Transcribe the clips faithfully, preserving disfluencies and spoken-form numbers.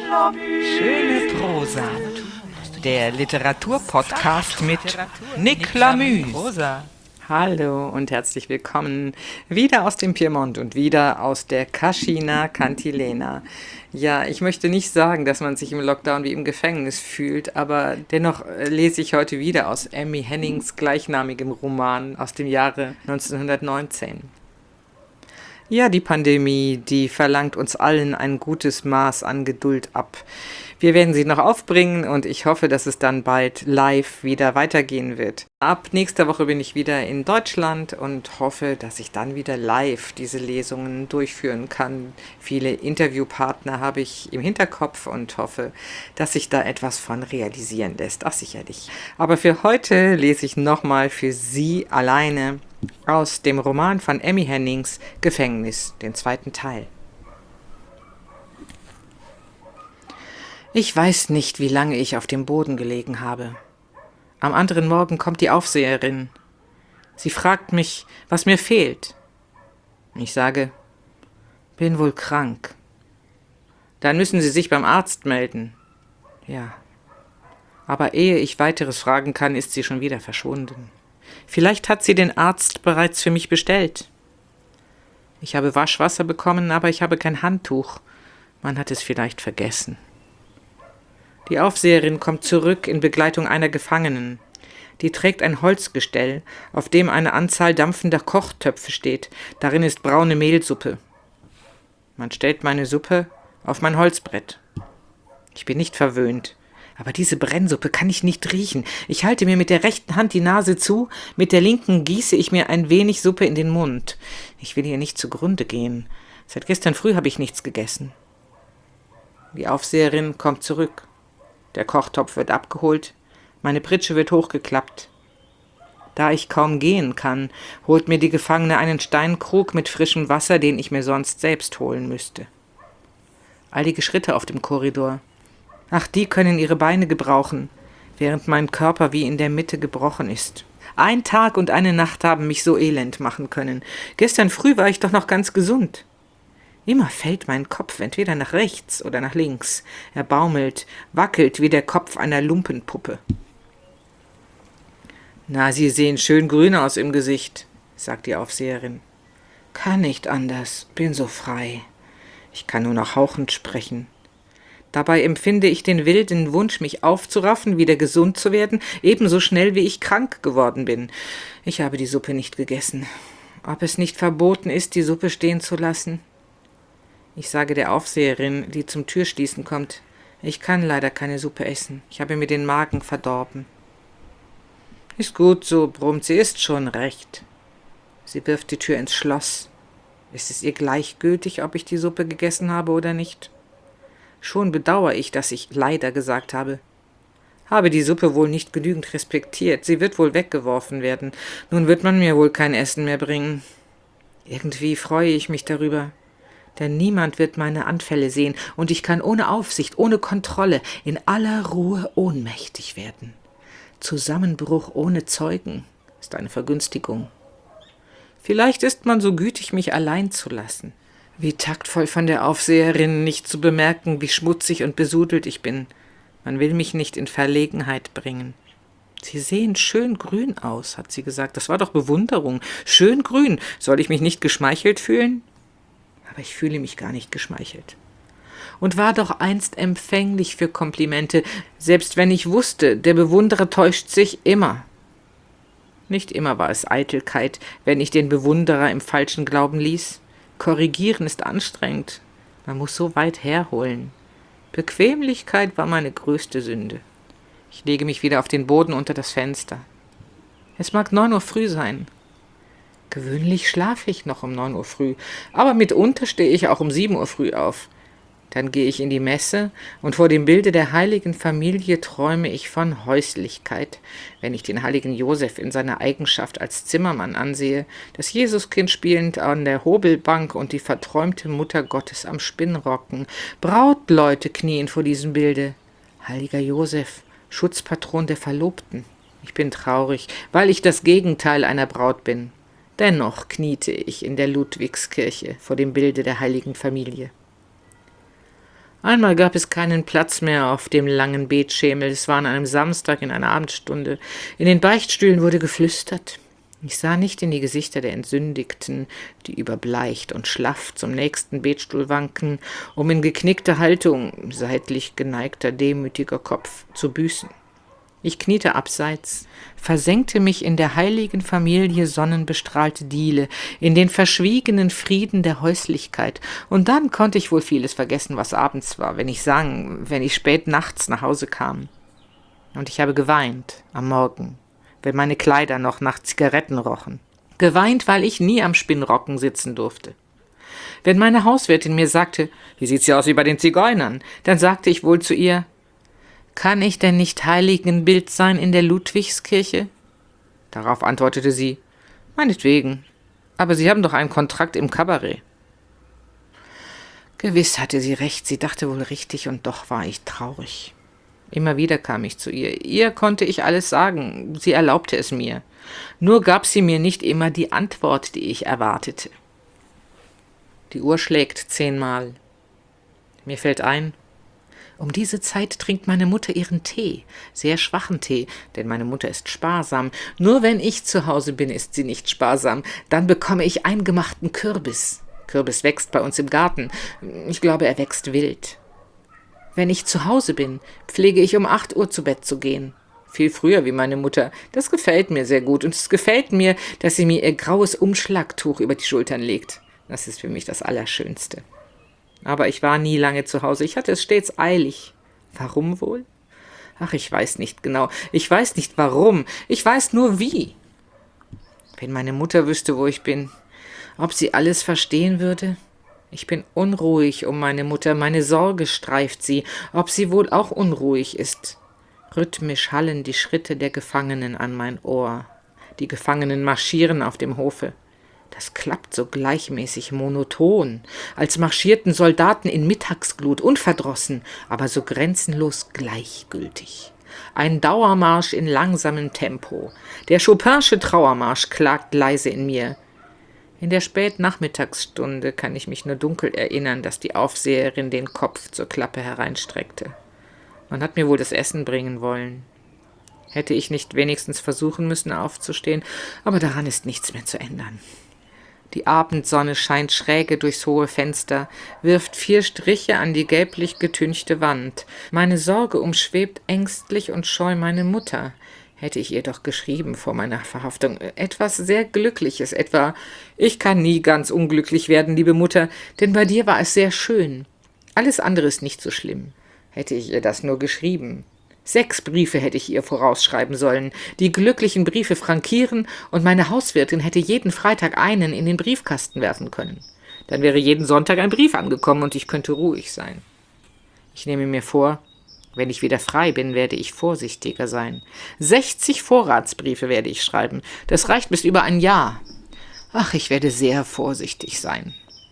Schöne Prosa. Der Literaturpodcast mit Nick Lamü. Hallo und herzlich willkommen wieder aus dem Piemont und wieder aus der Cascina Cantilena. Ja, ich möchte nicht sagen, dass man sich im Lockdown wie im Gefängnis fühlt, aber dennoch lese ich heute wieder aus Amy Hennings gleichnamigem Roman aus dem Jahre neunzehnhundertneunzehn. Ja, die Pandemie, die verlangt uns allen ein gutes Maß an Geduld ab. Wir werden sie noch aufbringen und ich hoffe, dass es dann bald live wieder weitergehen wird. Ab nächster Woche bin ich wieder in Deutschland und hoffe, dass ich dann wieder live diese Lesungen durchführen kann. Viele Interviewpartner habe ich im Hinterkopf und hoffe, dass sich da etwas von realisieren lässt. Ach, sicherlich. Aber für heute lese ich nochmal für Sie alleine aus dem Roman von Amy Hennings Gefängnis, den zweiten Teil. Ich weiß nicht, wie lange ich auf dem Boden gelegen habe. Am anderen Morgen kommt die Aufseherin. Sie fragt mich, was mir fehlt. Ich sage, bin wohl krank. Dann müssen Sie sich beim Arzt melden. Ja. Aber ehe ich weiteres fragen kann, ist sie schon wieder verschwunden. Vielleicht hat sie den Arzt bereits für mich bestellt. Ich habe Waschwasser bekommen, aber ich habe kein Handtuch. Man hat es vielleicht vergessen. Die Aufseherin kommt zurück in Begleitung einer Gefangenen. Die trägt ein Holzgestell, auf dem eine Anzahl dampfender Kochtöpfe steht. Darin ist braune Mehlsuppe. Man stellt meine Suppe auf mein Holzbrett. Ich bin nicht verwöhnt. Aber diese Brennsuppe kann ich nicht riechen. Ich halte mir mit der rechten Hand die Nase zu, mit der linken gieße ich mir ein wenig Suppe in den Mund. Ich will hier nicht zugrunde gehen. Seit gestern früh habe ich nichts gegessen. Die Aufseherin kommt zurück. Der Kochtopf wird abgeholt, meine Pritsche wird hochgeklappt. Da ich kaum gehen kann, holt mir die Gefangene einen Steinkrug mit frischem Wasser, den ich mir sonst selbst holen müsste. Eilige Schritte auf dem Korridor. Ach, die können ihre Beine gebrauchen, während mein Körper wie in der Mitte gebrochen ist. Ein Tag und eine Nacht haben mich so elend machen können. Gestern früh war ich doch noch ganz gesund. Immer fällt mein Kopf entweder nach rechts oder nach links. Er baumelt, wackelt wie der Kopf einer Lumpenpuppe. »Na, Sie sehen schön grün aus im Gesicht«, sagt die Aufseherin. »Kann nicht anders, bin so frei. Ich kann nur noch hauchend sprechen. Dabei empfinde ich den wilden Wunsch, mich aufzuraffen, wieder gesund zu werden, ebenso schnell wie ich krank geworden bin. Ich habe die Suppe nicht gegessen. Ob es nicht verboten ist, die Suppe stehen zu lassen?« Ich sage der Aufseherin, die zum Türschließen kommt, ich kann leider keine Suppe essen. Ich habe mir den Magen verdorben. Ist gut so, brummt sie, ist schon recht. Sie wirft die Tür ins Schloss. Ist es ihr gleichgültig, ob ich die Suppe gegessen habe oder nicht? Schon bedauere ich, dass ich leider gesagt habe. Habe die Suppe wohl nicht genügend respektiert. Sie wird wohl weggeworfen werden. Nun wird man mir wohl kein Essen mehr bringen. Irgendwie freue ich mich darüber. Denn niemand wird meine Anfälle sehen und ich kann ohne Aufsicht, ohne Kontrolle, in aller Ruhe ohnmächtig werden. Zusammenbruch ohne Zeugen ist eine Vergünstigung. Vielleicht ist man so gütig, mich allein zu lassen. Wie taktvoll von der Aufseherin, nicht zu bemerken, wie schmutzig und besudelt ich bin. Man will mich nicht in Verlegenheit bringen. »Sie sehen schön grün aus«, hat sie gesagt. Das war doch Bewunderung. Schön grün. Soll ich mich nicht geschmeichelt fühlen? Aber ich fühle mich gar nicht geschmeichelt. Und war doch einst empfänglich für Komplimente, selbst wenn ich wusste, der Bewunderer täuscht sich immer. Nicht immer war es Eitelkeit, wenn ich den Bewunderer im falschen Glauben ließ. Korrigieren ist anstrengend. Man muss so weit herholen. Bequemlichkeit war meine größte Sünde. Ich lege mich wieder auf den Boden unter das Fenster. Es mag neun Uhr früh sein. Gewöhnlich schlafe ich noch um neun Uhr früh, aber mitunter stehe ich auch um sieben Uhr früh auf. Dann gehe ich in die Messe und vor dem Bilde der heiligen Familie träume ich von Häuslichkeit, wenn ich den heiligen Josef in seiner Eigenschaft als Zimmermann ansehe, das Jesuskind spielend an der Hobelbank und die verträumte Mutter Gottes am Spinnrocken. Brautleute knien vor diesem Bilde. Heiliger Josef, Schutzpatron der Verlobten. Ich bin traurig, weil ich das Gegenteil einer Braut bin. Dennoch kniete ich in der Ludwigskirche vor dem Bilde der heiligen Familie. Einmal gab es keinen Platz mehr auf dem langen Betschemel. Es war an einem Samstag in einer Abendstunde. In den Beichtstühlen wurde geflüstert. Ich sah nicht in die Gesichter der Entsündigten, die überbleicht und schlaff zum nächsten Betstuhl wanken, um in geknickter Haltung, seitlich geneigter, demütiger Kopf, zu büßen. Ich kniete abseits, versenkte mich in der heiligen Familie sonnenbestrahlte Diele, in den verschwiegenen Frieden der Häuslichkeit, und dann konnte ich wohl vieles vergessen, was abends war, wenn ich sang, wenn ich spät nachts nach Hause kam. Und ich habe geweint am Morgen, wenn meine Kleider noch nach Zigaretten rochen. Geweint, weil ich nie am Spinnrocken sitzen durfte. Wenn meine Hauswirtin mir sagte, wie sieht's ja aus wie bei den Zigeunern, dann sagte ich wohl zu ihr, kann ich denn nicht Heiligenbild sein in der Ludwigskirche? Darauf antwortete sie, meinetwegen, aber Sie haben doch einen Kontrakt im Kabarett. Gewiss hatte sie recht, sie dachte wohl richtig, und doch war ich traurig. Immer wieder kam ich zu ihr. Ihr konnte ich alles sagen, sie erlaubte es mir. Nur gab sie mir nicht immer die Antwort, die ich erwartete. Die Uhr schlägt zehnmal. Mir fällt ein, um diese Zeit trinkt meine Mutter ihren Tee, sehr schwachen Tee, denn meine Mutter ist sparsam. Nur wenn ich zu Hause bin, ist sie nicht sparsam. Dann bekomme ich eingemachten Kürbis. Kürbis wächst bei uns im Garten. Ich glaube, er wächst wild. Wenn ich zu Hause bin, pflege ich um acht Uhr zu Bett zu gehen. Viel früher wie meine Mutter. Das gefällt mir sehr gut. Und es gefällt mir, dass sie mir ihr graues Umschlagtuch über die Schultern legt. Das ist für mich das Allerschönste. Aber ich war nie lange zu Hause. Ich hatte es stets eilig. Warum wohl? Ach, ich weiß nicht genau. Ich weiß nicht warum. Ich weiß nur wie. Wenn meine Mutter wüsste, wo ich bin, ob sie alles verstehen würde? Ich bin unruhig um meine Mutter. Meine Sorge streift sie, ob sie wohl auch unruhig ist. Rhythmisch hallen die Schritte der Gefangenen an mein Ohr. Die Gefangenen marschieren auf dem Hofe. Das klappt so gleichmäßig monoton, als marschierten Soldaten in Mittagsglut, unverdrossen, aber so grenzenlos gleichgültig. Ein Dauermarsch in langsamem Tempo. Der Chopinsche Trauermarsch klagt leise in mir. In der Spätnachmittagsstunde kann ich mich nur dunkel erinnern, dass die Aufseherin den Kopf zur Klappe hereinstreckte. Man hat mir wohl das Essen bringen wollen. Hätte ich nicht wenigstens versuchen müssen, aufzustehen, aber daran ist nichts mehr zu ändern. Die Abendsonne scheint schräge durchs hohe Fenster, wirft vier Striche an die gelblich getünchte Wand. Meine Sorge umschwebt ängstlich und scheu meine Mutter. Hätte ich ihr doch geschrieben vor meiner Verhaftung. Etwas sehr Glückliches, etwa, ich kann nie ganz unglücklich werden, liebe Mutter, denn bei dir war es sehr schön. Alles andere ist nicht so schlimm. Hätte ich ihr das nur geschrieben. Sechs Briefe hätte ich ihr vorausschreiben sollen, die glücklichen Briefe frankieren, und meine Hauswirtin hätte jeden Freitag einen in den Briefkasten werfen können. Dann wäre jeden Sonntag ein Brief angekommen und ich könnte ruhig sein. Ich nehme mir vor, wenn ich wieder frei bin, werde ich vorsichtiger sein. Sechzig Vorratsbriefe werde ich schreiben. Das reicht bis über ein Jahr. Ach, ich werde sehr vorsichtig sein.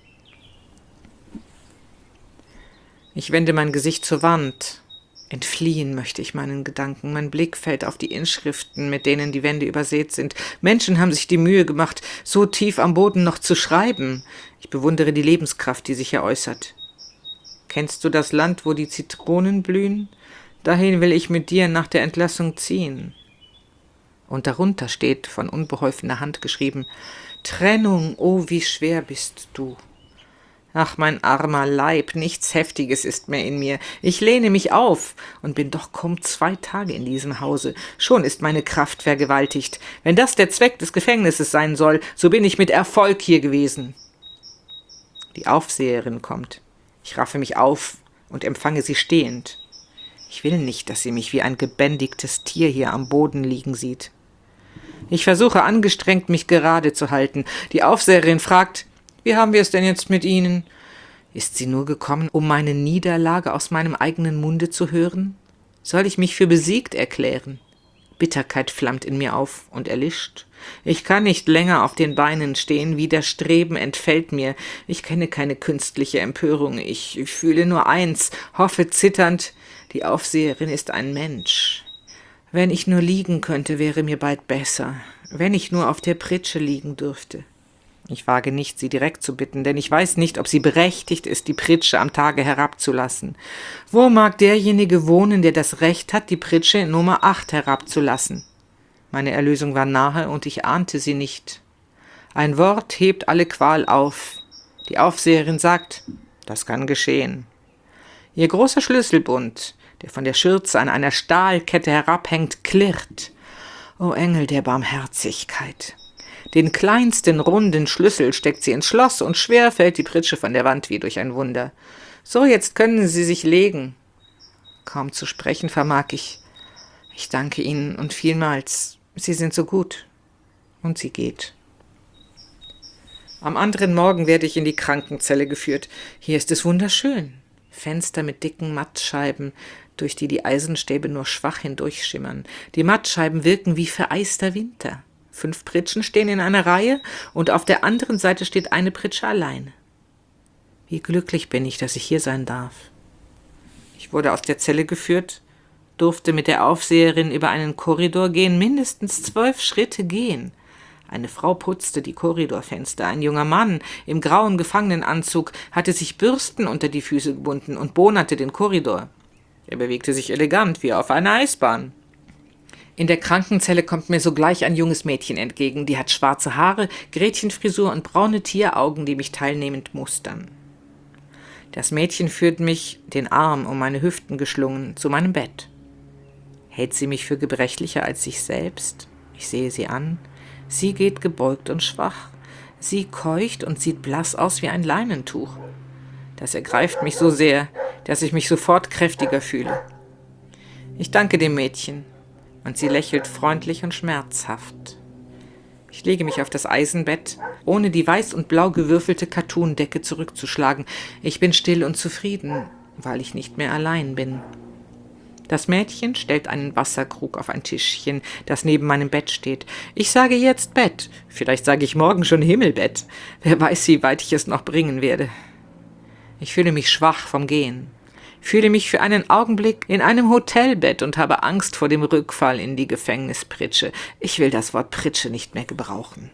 Ich wende mein Gesicht zur Wand. Entfliehen möchte ich meinen Gedanken. Mein Blick fällt auf die Inschriften, mit denen die Wände übersät sind. Menschen haben sich die Mühe gemacht, so tief am Boden noch zu schreiben. Ich bewundere die Lebenskraft, die sich hier äußert. Kennst du das Land, wo die Zitronen blühen? Dahin will ich mit dir nach der Entlassung ziehen. Und darunter steht, von unbeholfener Hand geschrieben, Trennung, oh, wie schwer bist du. Ach, mein armer Leib, nichts Heftiges ist mehr in mir. Ich lehne mich auf und bin doch kaum zwei Tage in diesem Hause. Schon ist meine Kraft vergewaltigt. Wenn das der Zweck des Gefängnisses sein soll, so bin ich mit Erfolg hier gewesen. Die Aufseherin kommt. Ich raffe mich auf und empfange sie stehend. Ich will nicht, dass sie mich wie ein gebändigtes Tier hier am Boden liegen sieht. Ich versuche angestrengt, mich gerade zu halten. Die Aufseherin fragt, wie haben wir es denn jetzt mit Ihnen? Ist sie nur gekommen, um meine Niederlage aus meinem eigenen Munde zu hören? Soll ich mich für besiegt erklären? Bitterkeit flammt in mir auf und erlischt. Ich kann nicht länger auf den Beinen stehen, Widerstreben entfällt mir. Ich kenne keine künstliche Empörung, ich fühle nur eins, hoffe zitternd, die Aufseherin ist ein Mensch. Wenn ich nur liegen könnte, wäre mir bald besser, wenn ich nur auf der Pritsche liegen dürfte. Ich wage nicht, sie direkt zu bitten, denn ich weiß nicht, ob sie berechtigt ist, die Pritsche am Tage herabzulassen. Wo mag derjenige wohnen, der das Recht hat, die Pritsche in Nummer acht herabzulassen? Meine Erlösung war nahe, und ich ahnte sie nicht. Ein Wort hebt alle Qual auf. Die Aufseherin sagt, das kann geschehen. Ihr großer Schlüsselbund, der von der Schürze an einer Stahlkette herabhängt, klirrt. O Engel der Barmherzigkeit! Den kleinsten runden Schlüssel steckt sie ins Schloss, und schwer fällt die Pritsche von der Wand wie durch ein Wunder. So, jetzt können Sie sich legen. Kaum zu sprechen vermag ich. Ich danke Ihnen und vielmals. Sie sind so gut. Und sie geht. Am anderen Morgen werde ich in die Krankenzelle geführt. Hier ist es wunderschön. Fenster mit dicken Mattscheiben, durch die die Eisenstäbe nur schwach hindurchschimmern. Die Mattscheiben wirken wie vereister Winter. Fünf Pritschen stehen in einer Reihe, und auf der anderen Seite steht eine Pritsche allein. Wie glücklich bin ich, dass ich hier sein darf. Ich wurde aus der Zelle geführt, durfte mit der Aufseherin über einen Korridor gehen, mindestens zwölf Schritte gehen. Eine Frau putzte die Korridorfenster. Ein junger Mann im grauen Gefangenenanzug hatte sich Bürsten unter die Füße gebunden und bonerte den Korridor. Er bewegte sich elegant, wie auf einer Eisbahn. In der Krankenzelle kommt mir sogleich ein junges Mädchen entgegen. Die hat schwarze Haare, Gretchenfrisur und braune Tieraugen, die mich teilnehmend mustern. Das Mädchen führt mich, den Arm um meine Hüften geschlungen, zu meinem Bett. Hält sie mich für gebrechlicher als sich selbst? Ich sehe sie an. Sie geht gebeugt und schwach. Sie keucht und sieht blass aus wie ein Leinentuch. Das ergreift mich so sehr, dass ich mich sofort kräftiger fühle. Ich danke dem Mädchen, und sie lächelt freundlich und schmerzhaft. Ich lege mich auf das Eisenbett, ohne die weiß und blau gewürfelte Kattundecke zurückzuschlagen. Ich bin still und zufrieden, weil ich nicht mehr allein bin. Das Mädchen stellt einen Wasserkrug auf ein Tischchen, das neben meinem Bett steht. Ich sage jetzt Bett, vielleicht sage ich morgen schon Himmelbett. Wer weiß, wie weit ich es noch bringen werde. Ich fühle mich schwach vom Gehen, fühle mich für einen Augenblick in einem Hotelbett und habe Angst vor dem Rückfall in die Gefängnispritsche. Ich will das Wort Pritsche nicht mehr gebrauchen.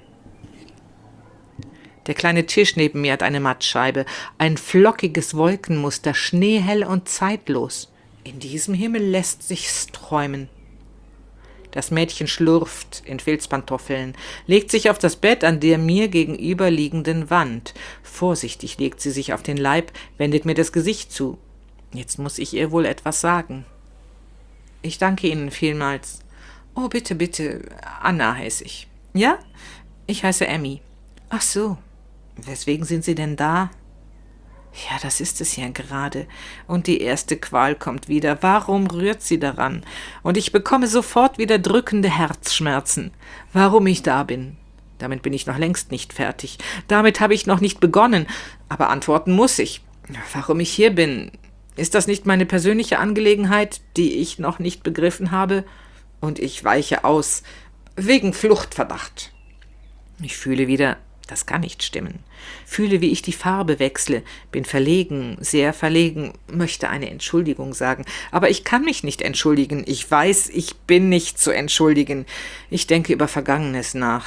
Der kleine Tisch neben mir hat eine Mattscheibe, ein flockiges Wolkenmuster, schneehell und zeitlos. In diesem Himmel lässt sich's träumen. Das Mädchen schlurft in Filzpantoffeln, legt sich auf das Bett an der mir gegenüberliegenden Wand. Vorsichtig legt sie sich auf den Leib, wendet mir das Gesicht zu. Jetzt muss ich ihr wohl etwas sagen. Ich danke Ihnen vielmals. Oh, bitte, bitte, Anna heiße ich. Ja? Ich heiße Emmy. Ach so. Weswegen sind Sie denn da? Ja, das ist es ja gerade. Und die erste Qual kommt wieder. Warum rührt sie daran? Und ich bekomme sofort wieder drückende Herzschmerzen. Warum ich da bin? Damit bin ich noch längst nicht fertig. Damit habe ich noch nicht begonnen. Aber antworten muss ich. Warum ich hier bin? Ist das nicht meine persönliche Angelegenheit, die ich noch nicht begriffen habe? Und ich weiche aus. Wegen Fluchtverdacht. Ich fühle wieder, das kann nicht stimmen. Fühle, wie ich die Farbe wechsle, bin verlegen, sehr verlegen, möchte eine Entschuldigung sagen. Aber ich kann mich nicht entschuldigen. Ich weiß, ich bin nicht zu entschuldigen. Ich denke über Vergangenes nach.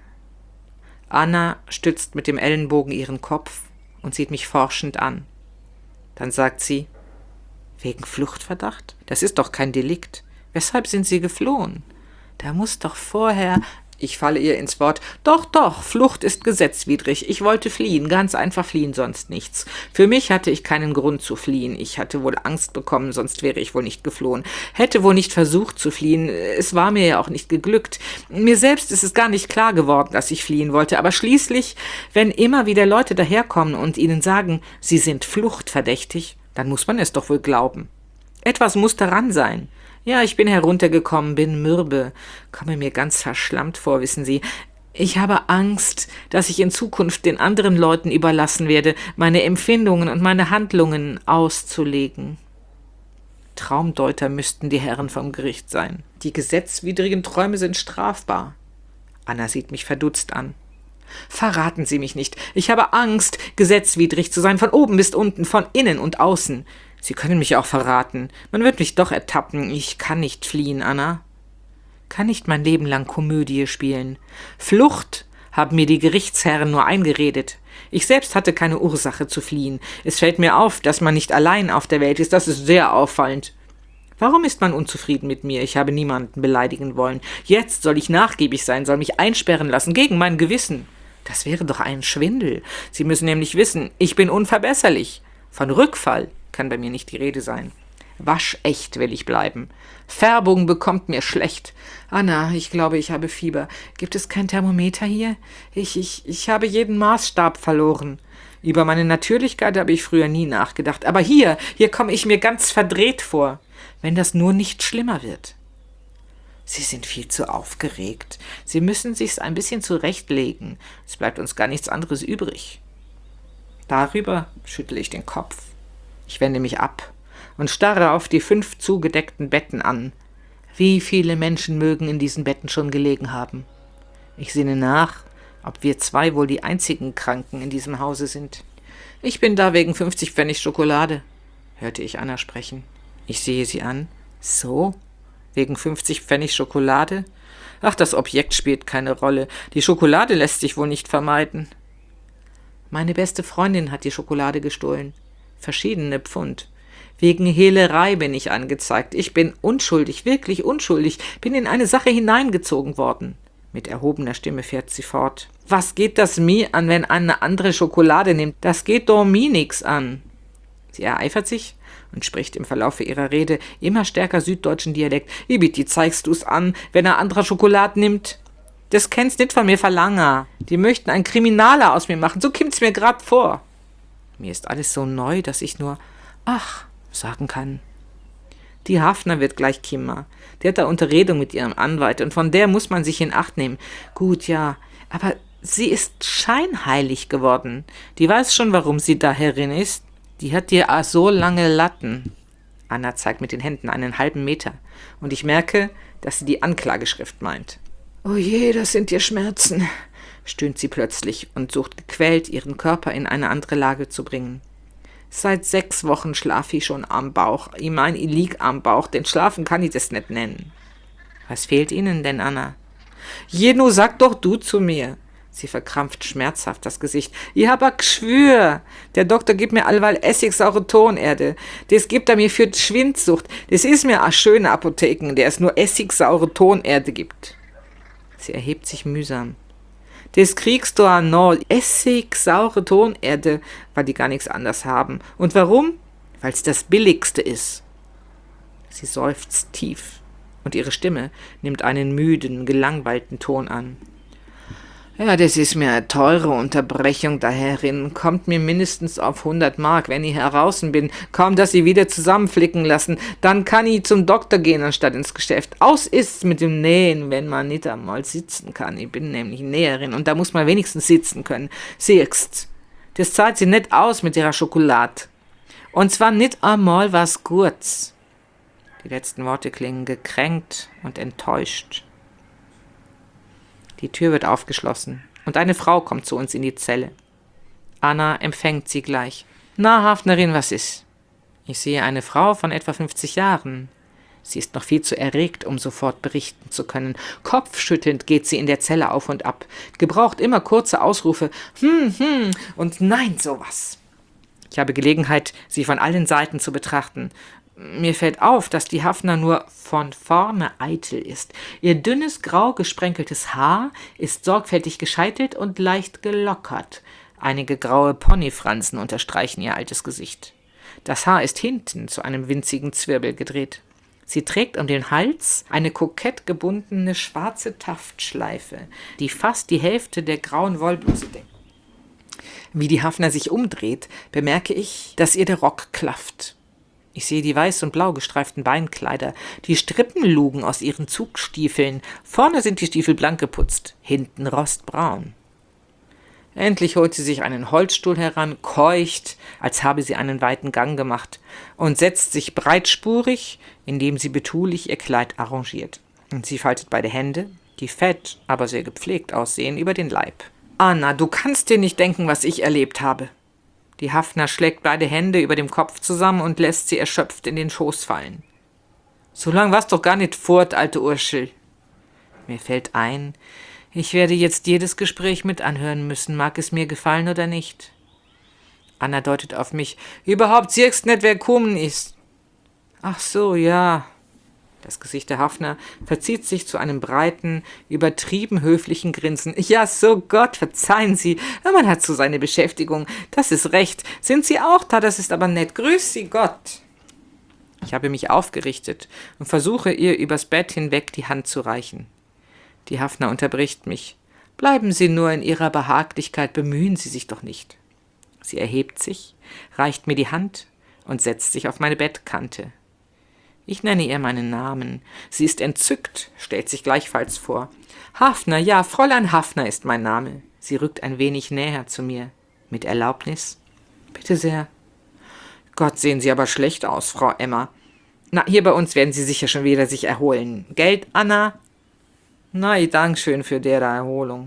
Anna stützt mit dem Ellenbogen ihren Kopf und sieht mich forschend an. Dann sagt sie, wegen Fluchtverdacht? Das ist doch kein Delikt. Weshalb sind Sie geflohen? Da muss doch vorher... Ich falle ihr ins Wort. Doch, doch, Flucht ist gesetzwidrig. Ich wollte fliehen, ganz einfach fliehen, sonst nichts. Für mich hatte ich keinen Grund zu fliehen. Ich hatte wohl Angst bekommen, sonst wäre ich wohl nicht geflohen. Hätte wohl nicht versucht zu fliehen. Es war mir ja auch nicht geglückt. Mir selbst ist es gar nicht klar geworden, dass ich fliehen wollte. Aber schließlich, wenn immer wieder Leute daherkommen und ihnen sagen, sie sind fluchtverdächtig, dann muss man es doch wohl glauben. Etwas muss daran sein. Ja, ich bin heruntergekommen, bin mürbe, komme mir ganz verschlammt vor, wissen Sie. Ich habe Angst, dass ich in Zukunft den anderen Leuten überlassen werde, meine Empfindungen und meine Handlungen auszulegen. Traumdeuter müssten die Herren vom Gericht sein. Die gesetzwidrigen Träume sind strafbar. Anna sieht mich verdutzt an. Verraten Sie mich nicht. Ich habe Angst, gesetzwidrig zu sein, von oben bis unten, von innen und außen. Sie können mich auch verraten. Man wird mich doch ertappen. Ich kann nicht fliehen, Anna. Kann nicht mein Leben lang Komödie spielen. Flucht haben mir die Gerichtsherren nur eingeredet. Ich selbst hatte keine Ursache zu fliehen. Es fällt mir auf, dass man nicht allein auf der Welt ist. Das ist sehr auffallend. Warum ist man unzufrieden mit mir? Ich habe niemanden beleidigen wollen. Jetzt soll ich nachgiebig sein, soll mich einsperren lassen, gegen mein Gewissen. Das wäre doch ein Schwindel. Sie müssen nämlich wissen, ich bin unverbesserlich. Von Rückfall kann bei mir nicht die Rede sein. Waschecht will ich bleiben. Färbung bekommt mir schlecht. Anna, ich glaube, ich habe Fieber. Gibt es kein Thermometer hier? Ich, ich, ich habe jeden Maßstab verloren. Über meine Natürlichkeit habe ich früher nie nachgedacht. Aber hier, hier komme ich mir ganz verdreht vor. Wenn das nur nicht schlimmer wird. Sie sind viel zu aufgeregt. Sie müssen sich's ein bisschen zurechtlegen. Es bleibt uns gar nichts anderes übrig. Darüber schüttle ich den Kopf. Ich wende mich ab und starre auf die fünf zugedeckten Betten an. Wie viele Menschen mögen in diesen Betten schon gelegen haben? Ich sinne nach, ob wir zwei wohl die einzigen Kranken in diesem Hause sind. Ich bin da wegen fünfzig Pfennig Schokolade, hörte ich Anna sprechen. Ich sehe sie an. So? Wegen fünfzig Pfennig Schokolade? Ach, das Objekt spielt keine Rolle. Die Schokolade lässt sich wohl nicht vermeiden. Meine beste Freundin hat die Schokolade gestohlen. Verschiedene Pfund. Wegen Hehlerei bin ich angezeigt. Ich bin unschuldig, wirklich unschuldig, bin in eine Sache hineingezogen worden. Mit erhobener Stimme fährt sie fort. Was geht das mir an, wenn eine andere Schokolade nimmt? Das geht doch mir nix an. Sie ereifert sich und spricht im Verlaufe ihrer Rede immer stärker süddeutschen Dialekt. Wie bitte zeigst du's an, wenn er anderer Schokolade nimmt? Das kennst nicht von mir verlanger. Die möchten einen Kriminaler aus mir machen, so kimmt's mir grad vor. Mir ist alles so neu, dass ich nur ach sagen kann. Die Hafner wird gleich kimmer. Die hat da Unterredung mit ihrem Anwalt und von der muss man sich in Acht nehmen. Gut, ja, aber sie ist scheinheilig geworden. Die weiß schon, warum sie da Herrin ist. Die hat dir so lange Latten. Anna zeigt mit den Händen einen halben Meter und ich merke, dass sie die Anklageschrift meint. Oh je, das sind ihr Schmerzen, stöhnt sie plötzlich und sucht gequält, ihren Körper in eine andere Lage zu bringen. Seit sechs Wochen schlaf ich schon am Bauch. Ich mein, ich lieg am Bauch, denn schlafen kann ich das nicht nennen. Was fehlt Ihnen denn, Anna? Jenu, sag doch du zu mir. Sie verkrampft schmerzhaft das Gesicht. Ich hab a Gschwür. Der Doktor gibt mir allweil essigsaure Tonerde. Das gibt er mir für die Schwindsucht. Das ist mir a schöne Apotheken, der es nur essigsaure Tonerde gibt. Sie erhebt sich mühsam. Das kriegst du an no. Essig, saure Tonerde, weil die gar nichts anders haben. Und warum? Weil's das Billigste ist. Sie seufzt tief und ihre Stimme nimmt einen müden, gelangweilten Ton an. Ja, das ist mir eine teure Unterbrechung da herin. Kommt mir mindestens auf hundert Mark, wenn ich heraußen bin. Kaum, dass sie wieder zusammenflicken lassen. Dann kann ich zum Doktor gehen, anstatt ins Geschäft. Aus ist's mit dem Nähen, wenn man nicht einmal sitzen kann. Ich bin nämlich Näherin und da muss man wenigstens sitzen können. Siehst, das zahlt sie nicht aus mit ihrer Schokolade. Und zwar nicht einmal was Gutes. Die letzten Worte klingen gekränkt und enttäuscht. Die Tür wird aufgeschlossen und eine Frau kommt zu uns in die Zelle. Anna empfängt sie gleich. Na, Hafnerin, was ist? Ich sehe eine Frau von etwa fünfzig Jahren. Sie ist noch viel zu erregt, um sofort berichten zu können. Kopfschüttelnd geht sie in der Zelle auf und ab, gebraucht immer kurze Ausrufe, hm, hm und nein, sowas. Ich habe Gelegenheit, sie von allen Seiten zu betrachten. Mir fällt auf, dass die Hafner nur von vorne eitel ist. Ihr dünnes, grau gesprenkeltes Haar ist sorgfältig gescheitelt und leicht gelockert. Einige graue Ponyfransen unterstreichen ihr altes Gesicht. Das Haar ist hinten zu einem winzigen Zwirbel gedreht. Sie trägt um den Hals eine kokett gebundene schwarze Taftschleife, die fast die Hälfte der grauen Wollbluse deckt. Wie die Hafner sich umdreht, bemerke ich, dass ihr der Rock klafft. Ich sehe die weiß und blau gestreiften Beinkleider, die Strippenlugen aus ihren Zugstiefeln. Vorne sind die Stiefel blank geputzt, hinten rostbraun. Endlich holt sie sich einen Holzstuhl heran, keucht, als habe sie einen weiten Gang gemacht, und setzt sich breitspurig, indem sie betulich ihr Kleid arrangiert. Und sie faltet beide Hände, die fett, aber sehr gepflegt aussehen, über den Leib. Anna, du kannst dir nicht denken, was ich erlebt habe. Die Hafner schlägt beide Hände über dem Kopf zusammen und lässt sie erschöpft in den Schoß fallen. So lang war's doch gar nicht fort, alte Urschel. Mir fällt ein, Ich werde jetzt jedes Gespräch mit anhören müssen, mag es mir gefallen oder nicht. Anna deutet auf mich. Überhaupt siehst nicht, wer gekommen ist. Ach so, ja. Das Gesicht der Hafner verzieht sich zu einem breiten, übertrieben höflichen Grinsen. Ja, so Gott, verzeihen Sie, man hat so seine Beschäftigung. Das ist recht. Sind Sie auch da? Das ist aber nett. Grüß Sie Gott. Ich habe mich aufgerichtet und versuche, ihr übers Bett hinweg die Hand zu reichen. Die Hafner unterbricht mich. Bleiben Sie nur in Ihrer Behaglichkeit, bemühen Sie sich doch nicht. Sie erhebt sich, reicht mir die Hand und setzt sich auf meine Bettkante. Ich nenne ihr meinen Namen. Sie ist entzückt, stellt sich gleichfalls vor. Hafner, ja, Fräulein Hafner ist mein Name. Sie rückt ein wenig näher zu mir. Mit Erlaubnis? Bitte sehr. Gott, sehen Sie aber schlecht aus, Frau Emma. Na, hier bei uns werden Sie sicher schon wieder sich erholen. Geld, Anna? Na, ich danke schön für dere Erholung.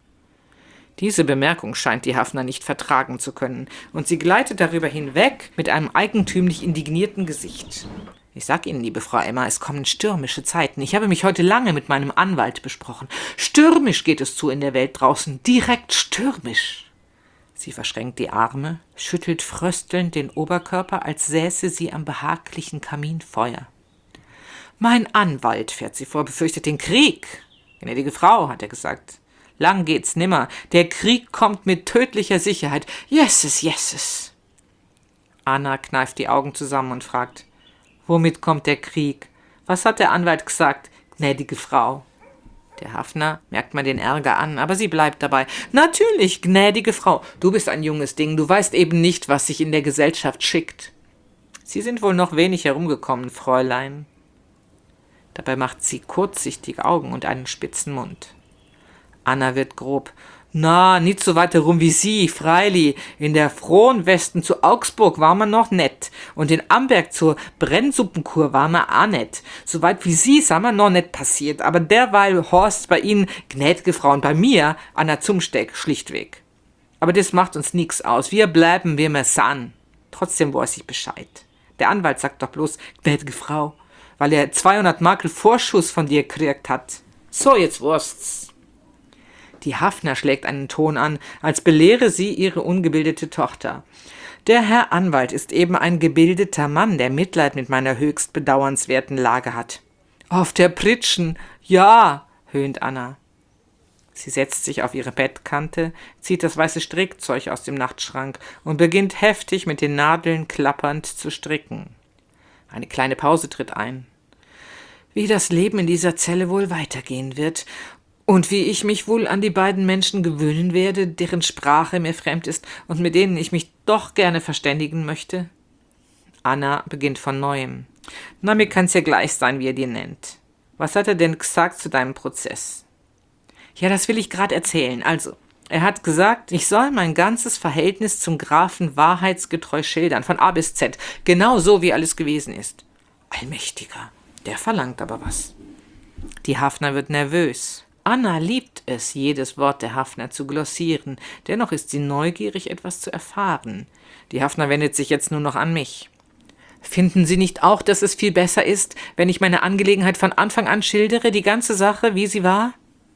Diese Bemerkung scheint die Hafner nicht vertragen zu können, und sie gleitet darüber hinweg mit einem eigentümlich indignierten Gesicht. Ich sag Ihnen, liebe Frau Emma, es kommen stürmische Zeiten. Ich habe mich heute lange mit meinem Anwalt besprochen. Stürmisch geht es zu in der Welt draußen, direkt stürmisch. Sie verschränkt die Arme, schüttelt fröstelnd den Oberkörper, als säße sie am behaglichen Kaminfeuer. Mein Anwalt, fährt sie vor, befürchtet den Krieg. Gnädige Frau, hat er gesagt. Lang geht's nimmer. Der Krieg kommt mit tödlicher Sicherheit. Jesses, jesses. Anna kneift die Augen zusammen und fragt, womit kommt der Krieg? Was hat der Anwalt gesagt, gnädige Frau? Der Hafner merkt man den Ärger an, aber sie bleibt dabei. Natürlich, gnädige Frau, du bist ein junges Ding, du weißt eben nicht, was sich in der Gesellschaft schickt. Sie sind wohl noch wenig herumgekommen, Fräulein. Dabei macht sie kurzsichtige Augen und einen spitzen Mund. Anna wird grob. Na, nicht so weit herum wie Sie, Freili. In der frohen Westen zu Augsburg war man noch nett. Und in Amberg zur Brennsuppenkur war man auch nett. So weit wie Sie sind wir noch nicht passiert. Aber derweil Horst bei Ihnen, gnädige Frau, und bei mir, Anna Zumsteck, schlichtweg. Aber das macht uns nix aus. Wir bleiben, wie wir san. Trotzdem weiß ich Bescheid. Der Anwalt sagt doch bloß, gnädige Frau, weil er zweihundert Mark Vorschuss von dir gekriegt hat. So, jetzt wurst's. Die Hafner schlägt einen Ton an, als belehre sie ihre ungebildete Tochter. Der Herr Anwalt ist eben ein gebildeter Mann, der Mitleid mit meiner höchst bedauernswerten Lage hat. Auf der Pritschen, ja, höhnt Anna. Sie setzt sich auf ihre Bettkante, zieht das weiße Strickzeug aus dem Nachtschrank und beginnt heftig mit den Nadeln klappernd zu stricken. Eine kleine Pause tritt ein. Wie das Leben in dieser Zelle wohl weitergehen wird und wie ich mich wohl an die beiden Menschen gewöhnen werde, deren Sprache mir fremd ist und mit denen ich mich doch gerne verständigen möchte? Anna beginnt von Neuem. Na, mir kann's ja gleich sein, wie er dir nennt. Was hat er denn gesagt zu deinem Prozess? Ja, das will ich gerade erzählen. Also, er hat gesagt, ich soll mein ganzes Verhältnis zum Grafen wahrheitsgetreu schildern, von A bis Z, genau so, wie alles gewesen ist. Allmächtiger, der verlangt aber was. Die Hafner wird nervös. Anna liebt es, jedes Wort der Hafner zu glossieren, dennoch ist sie neugierig, etwas zu erfahren. Die Hafner wendet sich jetzt nur noch an mich. Finden Sie nicht auch, dass es viel besser ist, wenn ich meine Angelegenheit von Anfang an schildere, die ganze Sache, wie sie war?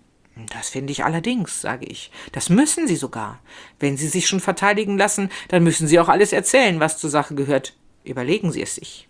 Das finde ich allerdings, sage ich. Das müssen Sie sogar. Wenn Sie sich schon verteidigen lassen, dann müssen Sie auch alles erzählen, was zur Sache gehört. Überlegen Sie es sich.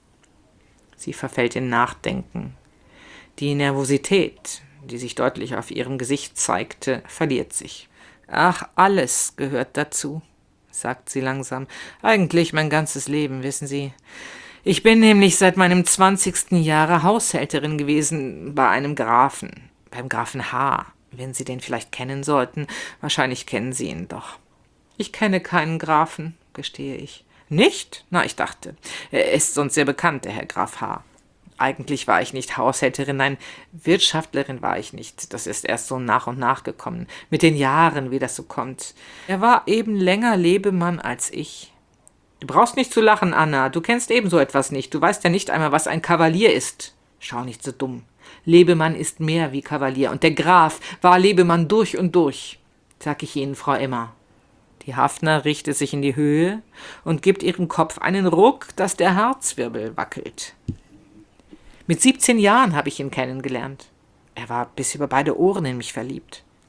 Sie verfällt in Nachdenken. Die Nervosität, die sich deutlich auf ihrem Gesicht zeigte, verliert sich. Ach, alles gehört dazu, sagt sie langsam. Eigentlich mein ganzes Leben, wissen Sie. Ich bin nämlich seit meinem zwanzigsten Jahre Haushälterin gewesen bei einem Grafen, beim Grafen H., wenn Sie den vielleicht kennen sollten. Wahrscheinlich kennen Sie ihn doch. Ich kenne keinen Grafen, gestehe ich. Nicht? Na, ich dachte. Er ist sonst sehr bekannt, der Herr Graf H. Eigentlich war ich nicht Haushälterin, nein, Wirtschaftlerin war ich nicht. Das ist erst so nach und nach gekommen. Mit den Jahren, wie das so kommt. Er war eben länger Lebemann als ich. Du brauchst nicht zu lachen, Anna. Du kennst ebenso etwas nicht. Du weißt ja nicht einmal, was ein Kavalier ist. Schau nicht so dumm. Lebemann ist mehr wie Kavalier. Und der Graf war Lebemann durch und durch. Sag ich Ihnen, Frau Emma. Die Hafner richtet sich in die Höhe und gibt ihrem Kopf einen Ruck, dass der Harzwirbel wackelt. Mit siebzehn Jahren habe ich ihn kennengelernt. Er war bis über beide Ohren in mich verliebt.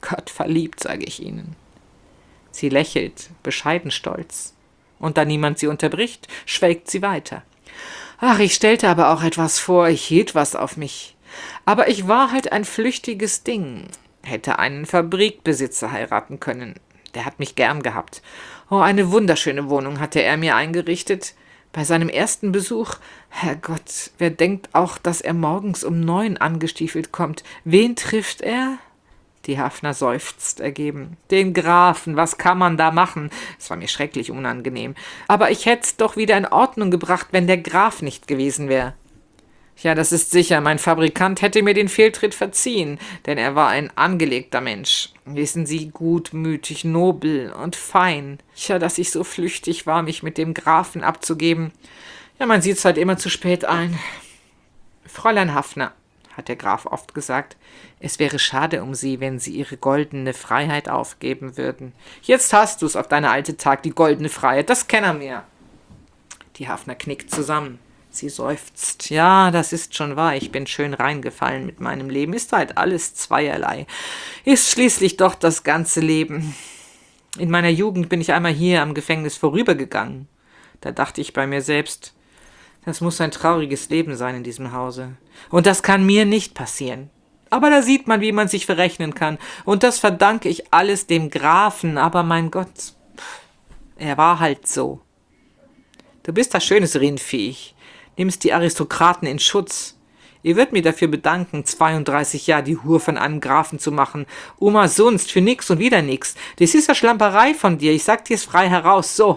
Gott verliebt, sage ich Ihnen. Sie lächelt, bescheiden stolz. Und da niemand sie unterbricht, schwelgt sie weiter. Ach, ich stellte aber auch etwas vor, ich hielt was auf mich. Aber ich war halt ein flüchtiges Ding. Hätte einen Fabrikbesitzer heiraten können. Der hat mich gern gehabt. Oh, eine wunderschöne Wohnung hatte er mir eingerichtet. Bei seinem ersten Besuch, Herrgott, wer denkt auch, dass er morgens um neun angestiefelt kommt? Wen trifft er? Die Hafner seufzt ergeben. Den Grafen, was kann man da machen? Es war mir schrecklich unangenehm. Aber ich hätt's doch wieder in Ordnung gebracht, wenn der Graf nicht gewesen wäre. Ja, das ist sicher, mein Fabrikant hätte mir den Fehltritt verziehen, denn er war ein angelegter Mensch. Wissen Sie, gutmütig, nobel und fein. Tja, dass ich so flüchtig war, mich mit dem Grafen abzugeben. Ja, man sieht's halt immer zu spät ein. Fräulein Hafner, hat der Graf oft gesagt, es wäre schade um Sie, wenn Sie Ihre goldene Freiheit aufgeben würden. Jetzt hast du's auf deine alte Tag, die goldene Freiheit, das kennt er mir. Die Hafner knickt zusammen. Sie seufzt. Ja, das ist schon wahr, ich bin schön reingefallen mit meinem Leben. Ist halt alles zweierlei. Ist schließlich doch das ganze Leben. In meiner Jugend bin ich einmal hier am Gefängnis vorübergegangen. Da dachte ich bei mir selbst, das muss ein trauriges Leben sein in diesem Hause. Und das kann mir nicht passieren. Aber da sieht man, wie man sich verrechnen kann. Und das verdanke ich alles dem Grafen. Aber mein Gott, er war halt so. Du bist das schönes Rindviech. Nimmst die Aristokraten in Schutz. Ihr würdet mir dafür bedanken, zweiunddreißig Jahre die Hur von einem Grafen zu machen. Umsonst, für nix und wieder nix. Das ist ja Schlamperei von dir, ich sag dir's frei heraus, so.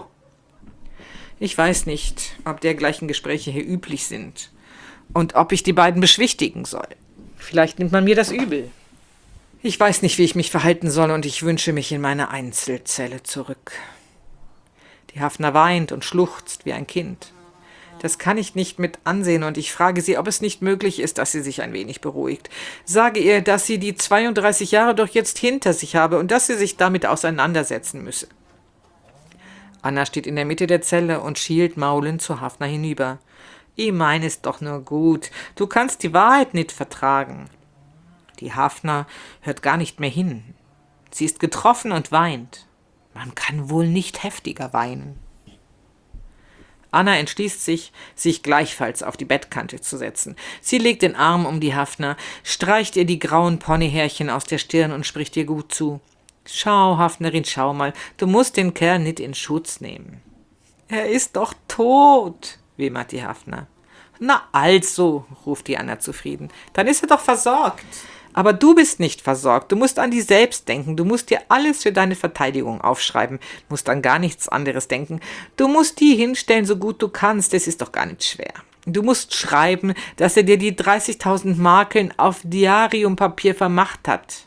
Ich weiß nicht, ob dergleichen Gespräche hier üblich sind und ob ich die beiden beschwichtigen soll. Vielleicht nimmt man mir das übel. Ich weiß nicht, wie ich mich verhalten soll und ich wünsche mich in meine Einzelzelle zurück. Die Hafner weint und schluchzt wie ein Kind. Das kann ich nicht mit ansehen und ich frage sie, ob es nicht möglich ist, dass sie sich ein wenig beruhigt. Sage ihr, dass sie die zweiunddreißig Jahre doch jetzt hinter sich habe und dass sie sich damit auseinandersetzen müsse. Anna steht in der Mitte der Zelle und schielt maulend zu Hafner hinüber. Ich meine es doch nur gut. Du kannst die Wahrheit nicht vertragen. Die Hafner hört gar nicht mehr hin. Sie ist getroffen und weint. Man kann wohl nicht heftiger weinen. Anna entschließt sich, sich gleichfalls auf die Bettkante zu setzen. Sie legt den Arm um die Hafner, streicht ihr die grauen Ponyhärchen aus der Stirn und spricht ihr gut zu. Schau, Hafnerin, schau mal, du musst den Kerl nicht in Schutz nehmen. Er ist doch tot, wimmert die Hafner. Na also, ruft die Anna zufrieden, dann ist er doch versorgt. Aber du bist nicht versorgt, du musst an dich selbst denken, du musst dir alles für deine Verteidigung aufschreiben, musst an gar nichts anderes denken. Du musst die hinstellen, so gut du kannst, das ist doch gar nicht schwer. Du musst schreiben, dass er dir die dreißigtausend Marken auf Diariumpapier vermacht hat.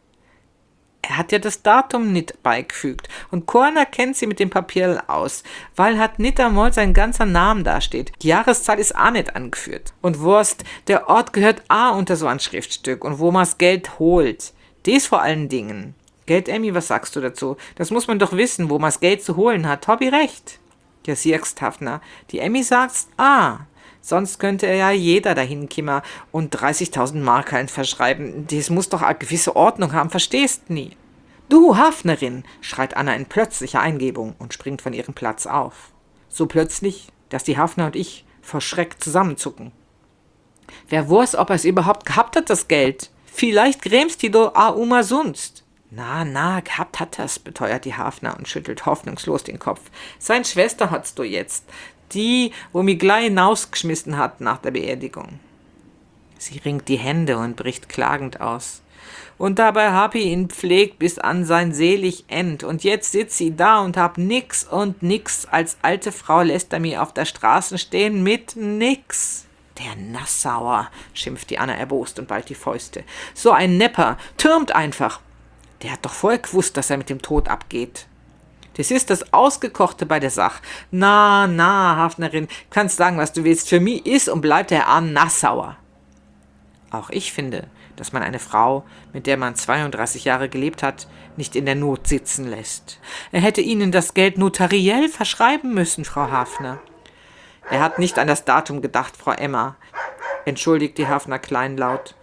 Er hat ja das Datum nicht beigefügt und Korner kennt sie mit dem Papier aus, weil hat nicht einmal sein ganzer Name dasteht. Die Jahreszahl ist auch nicht angeführt. Und Wurst, der Ort gehört auch unter so ein Schriftstück und wo man das Geld holt. Dies vor allen Dingen. Geld, Emmy, was sagst du dazu? Das muss man doch wissen, wo man das Geld zu holen hat. Hab ich recht? Ja, siehst, Hafner, die Emmy sagt's, ah, sonst könnte er ja jeder dahin kimmer und dreißigtausend Markeln verschreiben. Das muss doch eine gewisse Ordnung haben, verstehst nie. Du, Hafnerin, schreit Anna in plötzlicher Eingebung und springt von ihrem Platz auf. So plötzlich, dass die Hafner und ich vor Schreck zusammenzucken. Wer weiß, ob er es überhaupt gehabt hat, das Geld? Vielleicht grämst die do a uma sonst. Na, na, gehabt hat er's, beteuert die Hafner und schüttelt hoffnungslos den Kopf. Sein Schwester hat's do jetzt. Die, wo mi gleich hinausgeschmissen hat nach der Beerdigung. Sie ringt die Hände und bricht klagend aus. Und dabei hab ich ihn pflegt bis an sein selig End. Und jetzt sitzt sie da und hab nix und nix. Als alte Frau lässt er mir auf der Straße stehen mit nix. Der Nassauer, schimpft die Anna erbost und ballt die Fäuste. So ein Nepper, türmt einfach. Der hat doch vorher gewusst, dass er mit dem Tod abgeht. Das ist das Ausgekochte bei der Sache. Na, na, Hafnerin, kannst sagen, was du willst. Für mich ist und bleibt der Arm Nassauer. Auch ich finde, dass man eine Frau, mit der man zweiunddreißig Jahre gelebt hat, nicht in der Not sitzen lässt. Er hätte Ihnen das Geld notariell verschreiben müssen, Frau Hafner. Er hat nicht an das Datum gedacht, Frau Emma, entschuldigt die Hafner kleinlaut.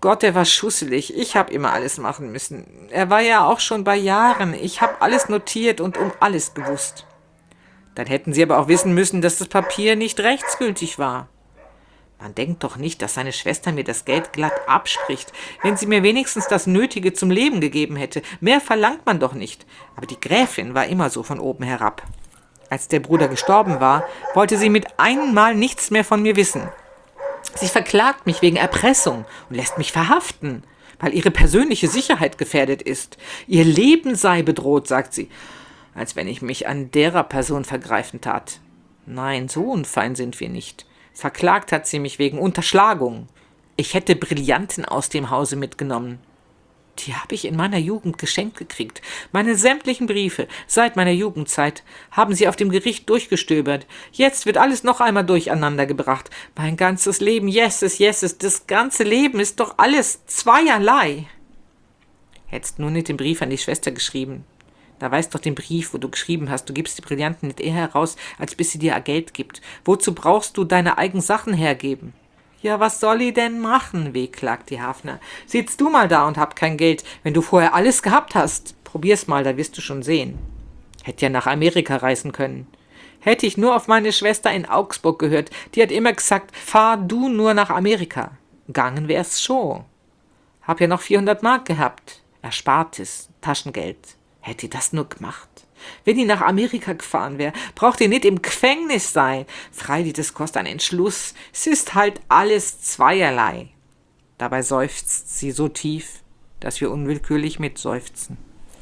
Gott, er war schusselig. Ich habe immer alles machen müssen. Er war ja auch schon bei Jahren. Ich habe alles notiert und um alles gewusst. Dann hätten Sie aber auch wissen müssen, dass das Papier nicht rechtsgültig war. Man denkt doch nicht, dass seine Schwester mir das Geld glatt abspricht, wenn sie mir wenigstens das Nötige zum Leben gegeben hätte. Mehr verlangt man doch nicht. Aber die Gräfin war immer so von oben herab. Als der Bruder gestorben war, wollte sie mit einem Mal nichts mehr von mir wissen. Sie verklagt mich wegen Erpressung und lässt mich verhaften, weil ihre persönliche Sicherheit gefährdet ist. Ihr Leben sei bedroht, sagt sie, als wenn ich mich an derer Person vergreifen tat. Nein, so unfein sind wir nicht. Verklagt hat sie mich wegen Unterschlagung. Ich hätte Brillanten aus dem Hause mitgenommen. Die habe ich in meiner Jugend geschenkt gekriegt. Meine sämtlichen Briefe seit meiner Jugendzeit haben sie auf dem Gericht durchgestöbert. Jetzt wird alles noch einmal durcheinander gebracht. Mein ganzes Leben, yeses, yeses, das ganze Leben ist doch alles zweierlei. Hättest nur nicht den Brief an die Schwester geschrieben. Da weißt doch den Brief, wo du geschrieben hast, du gibst die Brillanten nicht eher heraus, als bis sie dir Geld gibt. Wozu brauchst du deine eigenen Sachen hergeben? Ja, was soll ich denn machen, wehklagt die Hafner. Sitzt du mal da und hab kein Geld, wenn du vorher alles gehabt hast. Probier's mal, da wirst du schon sehen. Hätte ja nach Amerika reisen können. Hätte ich nur auf meine Schwester in Augsburg gehört, die hat immer gesagt, fahr du nur nach Amerika. Gangen wär's schon. Hab ja noch vierhundert Mark gehabt. Erspartes, Taschengeld. Hätte ich das nur gemacht. Wenn die nach Amerika gefahren wäre, braucht ihr nicht im Gefängnis sein. Freilich, das kostet einen Entschluss. Es ist halt alles zweierlei. Dabei seufzt sie so tief, dass wir unwillkürlich mitseufzen.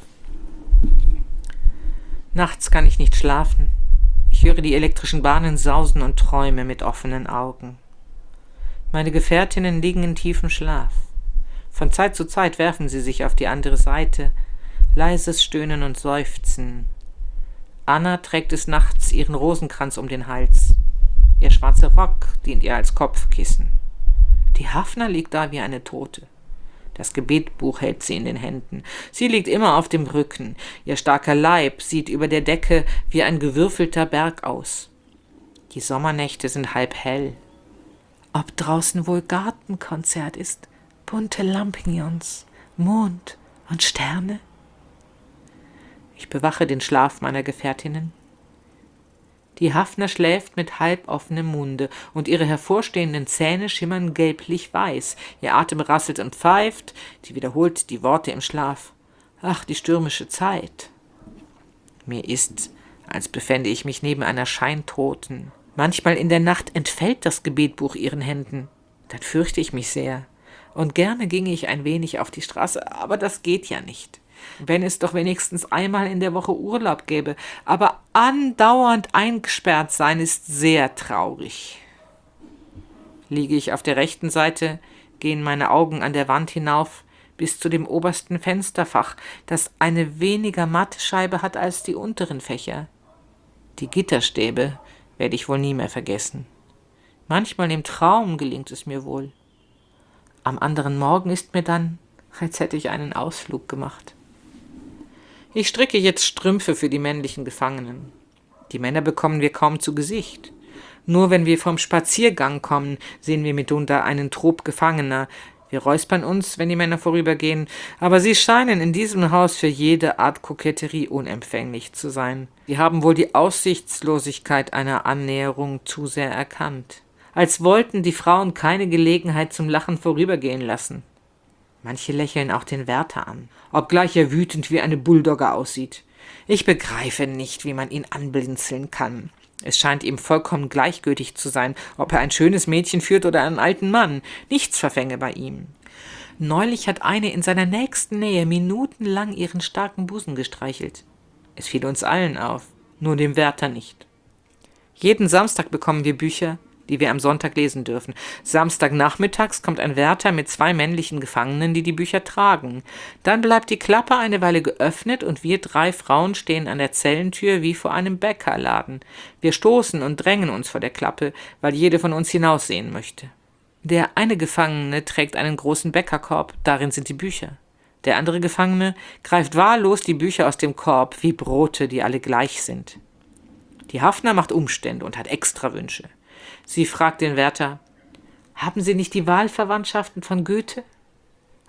Nachts kann ich nicht schlafen. Ich höre die elektrischen Bahnen sausen und träume mit offenen Augen. Meine Gefährtinnen liegen in tiefem Schlaf. Von Zeit zu Zeit werfen sie sich auf die andere Seite, leises Stöhnen und Seufzen. Anna trägt des Nachts ihren Rosenkranz um den Hals. Ihr schwarzer Rock dient ihr als Kopfkissen. Die Hafner liegt da wie eine Tote. Das Gebetbuch hält sie in den Händen. Sie liegt immer auf dem Rücken. Ihr starker Leib sieht über der Decke wie ein gewürfelter Berg aus. Die Sommernächte sind halb hell. Ob draußen wohl Gartenkonzert ist, bunte Lampignons, Mond und Sterne? Ich bewache den Schlaf meiner Gefährtinnen. Die Hafner schläft mit halb offenem Munde, und ihre hervorstehenden Zähne schimmern gelblich-weiß. Ihr Atem rasselt und pfeift, sie wiederholt die Worte im Schlaf. Ach, die stürmische Zeit. Mir ist, als befände ich mich neben einer Scheintoten. Manchmal in der Nacht entfällt das Gebetbuch ihren Händen. Dann fürchte ich mich sehr. Und gerne ginge ich ein wenig auf die Straße, aber das geht ja nicht. Wenn es doch wenigstens einmal in der Woche Urlaub gäbe, aber andauernd eingesperrt sein ist sehr traurig. Liege ich auf der rechten Seite, gehen meine Augen an der Wand hinauf bis zu dem obersten Fensterfach, das eine weniger matte Scheibe hat als die unteren Fächer. Die Gitterstäbe werde ich wohl nie mehr vergessen. Manchmal im Traum gelingt es mir wohl. Am anderen Morgen ist mir dann, als hätte ich einen Ausflug gemacht. Ich stricke jetzt Strümpfe für die männlichen Gefangenen. Die Männer bekommen wir kaum zu Gesicht. Nur wenn wir vom Spaziergang kommen, sehen wir mitunter einen Trupp Gefangener. Wir räuspern uns, wenn die Männer vorübergehen, aber sie scheinen in diesem Haus für jede Art Koketterie unempfänglich zu sein. Sie haben wohl die Aussichtslosigkeit einer Annäherung zu sehr erkannt. Als wollten die Frauen keine Gelegenheit zum Lachen vorübergehen lassen. Manche lächeln auch den Wärter an, obgleich er wütend wie eine Bulldogge aussieht. Ich begreife nicht, wie man ihn anblinzeln kann. Es scheint ihm vollkommen gleichgültig zu sein, ob er ein schönes Mädchen führt oder einen alten Mann. Nichts verfänge bei ihm. Neulich hat eine in seiner nächsten Nähe minutenlang ihren starken Busen gestreichelt. Es fiel uns allen auf, nur dem Wärter nicht. Jeden Samstag bekommen wir Bücher, die wir am Sonntag lesen dürfen. Samstagnachmittags kommt ein Wärter mit zwei männlichen Gefangenen, die die Bücher tragen. Dann bleibt die Klappe eine Weile geöffnet und wir drei Frauen stehen an der Zellentür wie vor einem Bäckerladen. Wir stoßen und drängen uns vor der Klappe, weil jede von uns hinaussehen möchte. Der eine Gefangene trägt einen großen Bäckerkorb, darin sind die Bücher. Der andere Gefangene greift wahllos die Bücher aus dem Korb wie Brote, die alle gleich sind. Die Hafner macht Umstände und hat Extrawünsche. Sie fragt den Wärter, haben Sie nicht die Wahlverwandtschaften von Goethe?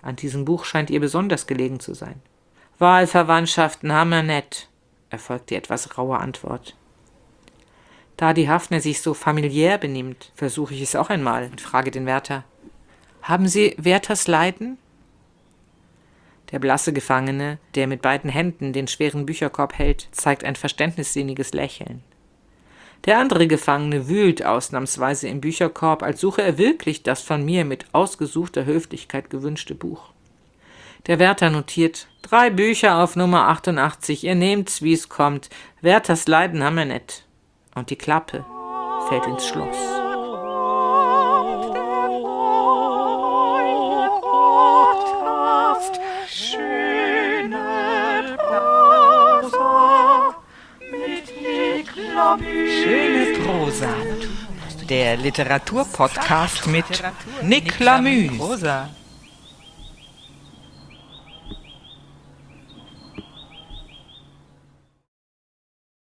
An diesem Buch scheint ihr besonders gelegen zu sein. Wahlverwandtschaften hammer nett, erfolgt die etwas raue Antwort. Da die Hafner sich so familiär benimmt, versuche ich es auch einmal und frage den Wärter: Haben Sie Werthers Leiden? Der blasse Gefangene, der mit beiden Händen den schweren Bücherkorb hält, zeigt ein verständnissinniges Lächeln. Der andere Gefangene wühlt ausnahmsweise im Bücherkorb, als suche er wirklich das von mir mit ausgesuchter Höflichkeit gewünschte Buch. Der Wärter notiert: Drei Bücher auf Nummer achtundachtzig, ihr nehmt's, wie's kommt. Werthers Leiden hammer nett. Und die Klappe fällt ins Schloss. Schöne Prosa. Der Literaturpodcast mit Nick Lamüs.